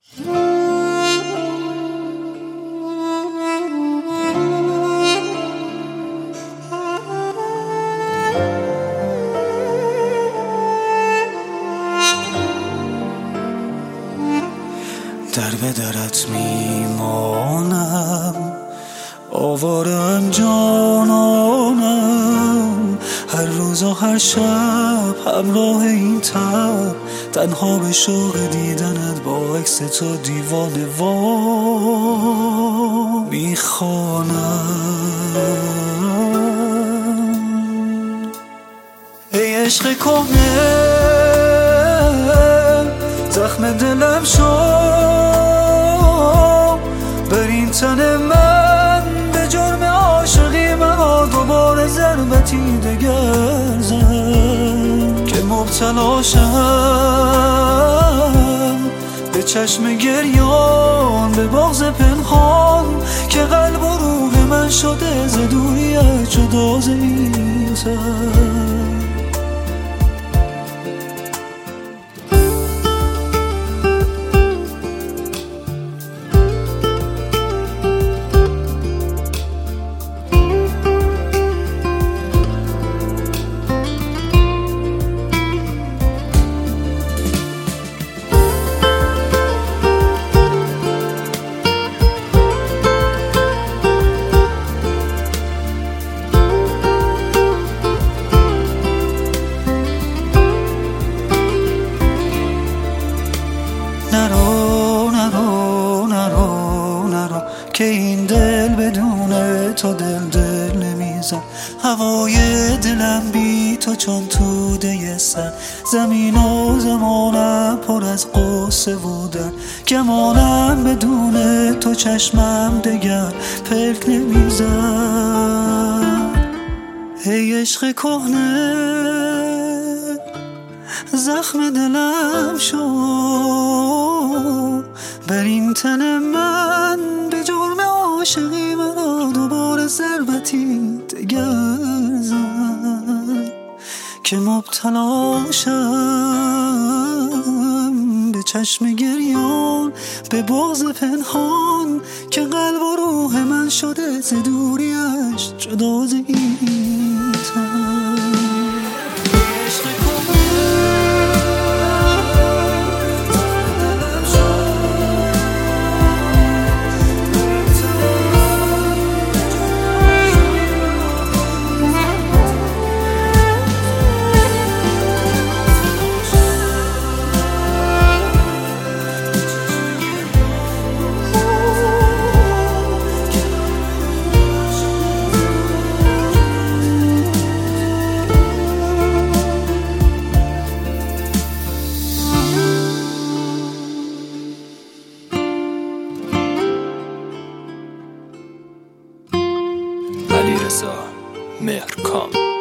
در به درت میمانم، آوارم جانانم، هر روز و هر شب همراه این تب، تنها به شوق دیدنت با عکس تو دیوانه وا میخوانم. ای عشق کهنه، زخم دلم شد، بر این تن من به جرم عاشقی مرا دوباره ضربتی دگر زد که مبتلاشم به چشم گریان، به بغض پنهان که قلب و روح من شده ز دوریت جدا ز این تن. نرو نرو نرو نرو که این دل بدون تو دل نمیزد، هوای دلم بی تو چون توده سر، زمین و زمانم پر از قصه بودن، گمانم بدون تو چشمم دگر پلک نمیزد. ای عشق کهنه، زخم دلم شد، بر این تن من به جرم عاشقی مرا دوباره ضربتی دگر زد که مبتلاشم به چشم گریان، به بغض پنهان که قلب و روح من شده ز دوریش جدا ز این تن. علیرضا مهرکام.